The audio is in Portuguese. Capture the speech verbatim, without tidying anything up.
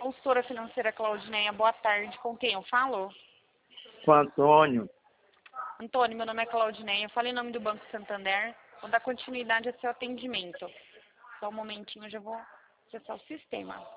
Consultora financeira Claudineia, boa tarde. Com quem eu falo? Com Antônio. Antônio, meu nome é Claudineia. Eu falo em nome do Banco Santander. Vou dar continuidade ao seu atendimento. Só um momentinho, eu já vou acessar o sistema.